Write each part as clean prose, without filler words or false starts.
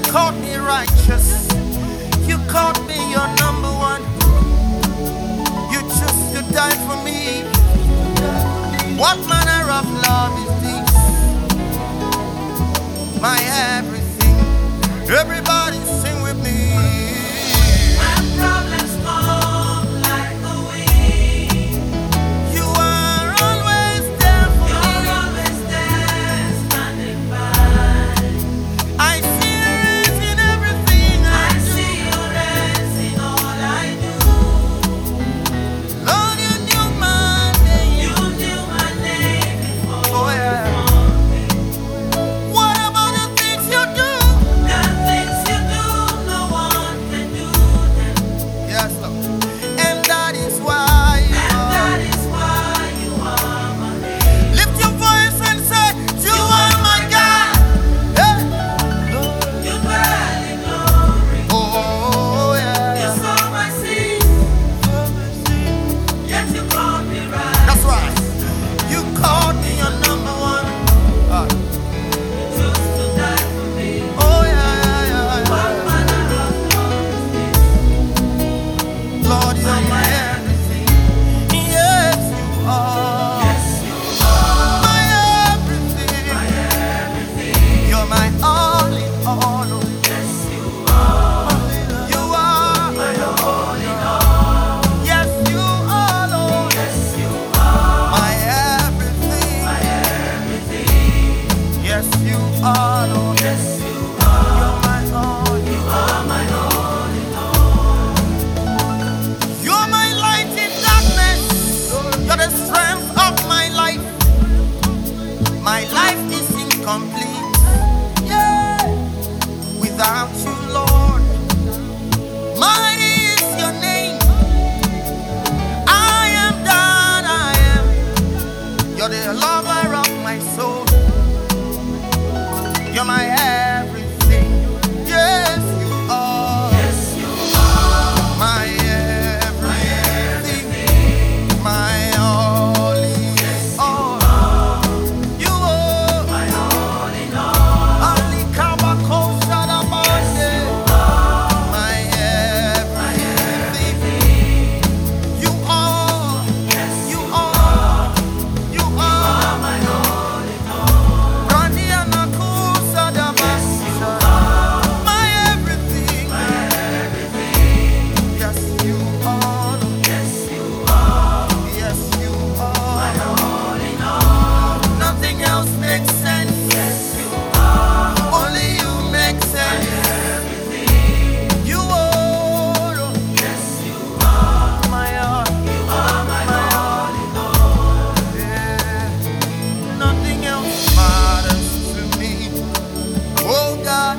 called me righteous. You called me your number one. You chose to die for me. What manner of love is this? My everything. Everybody sing with me. My problems come like the wind. You are always there for me. You're always there, standing by. I see it in everything I I do. see your hands in all I do. Lord, you knew my name. You knew my name before Oh, yeah. you formed me. What about the things you do? The things you do, no one can do them. Yes, Lord. And that is why you And are. that is why you are my name. Lift your voice and say, you are my God. Hey. You dwell in glory. Oh, You yeah. saw my sins, yet you called me right. That's right. You called me your number one. Ah. You chose to die for me. Oh, yeah, yeah, What yeah. manner of love is this? Lord, you're my everything. Yes, you are. Yes, you are My everything. my everything. You're my all in all. Yes, you are You are. my all in all. Yes, you are, Lord. Yes, you are My everything. my everything. Yes, you are, Lord. Yes, you You're my all. you are my all in all. You're my light in darkness. You're the strength of my life. My life is incomplete. Yeah. Without you, Lord. Mighty is your name. I am that I am. You're the lover of my soul. You're my everything. Yes, you are. Yes, you are My everything, my all in all. You are my all in all. only Kabakosha Dabande. My everything. You are, Yes, you are, you are. my all in all. Rani Anakusa Dabasha. My everything. Yes, you are. Yes, you are Yes, you are. all in all. Nothing else makes sense. Yes, you are Only you make sense. You are yes, you are my all. you are my all in all. Yeah. Nothing else matters to me. Oh God.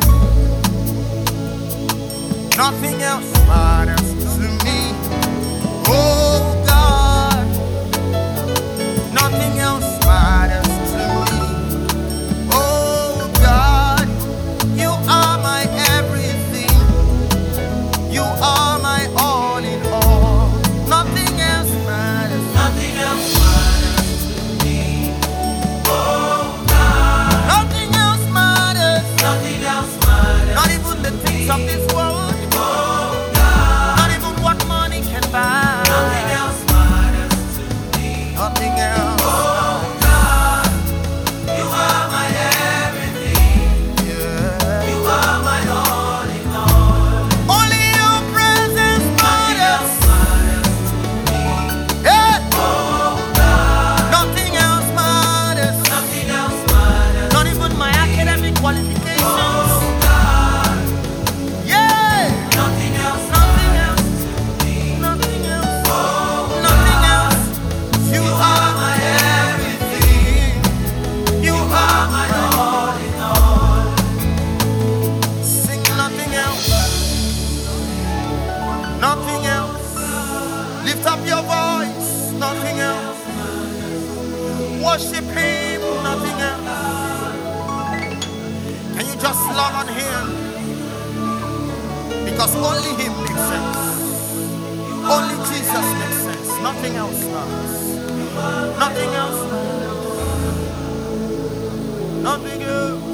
Nothing else matters to me. Oh God. Nothing else matters to me. Oh God. You are my everything. You are my all in all. Nothing else matters. Nothing else matters to me. Oh God, Nothing else matters. nothing else matters. Not even the things of this world. Oh God, Not even what money can buy. nothing else matters to me. Nothing else. Oh God, you are my everything. Yeah. You are my all in all. Only your presence Nothing matters. else matters to me. Yeah. Oh God, Nothing else matters. nothing else matters. Not even my academic qualifications. Oh God, Yeah. nothing else Nothing matters else. to me. Nothing else. Oh Nothing else. You you are are my everything. You are My all in all. Sing nothing else. Nothing else. Lift up your voice. Nothing else. Worship Him. Nothing else. Can you just love on Him? Because only Him makes sense. Only Jesus makes sense. Nothing else matters. Nothing else matters. Nothing else.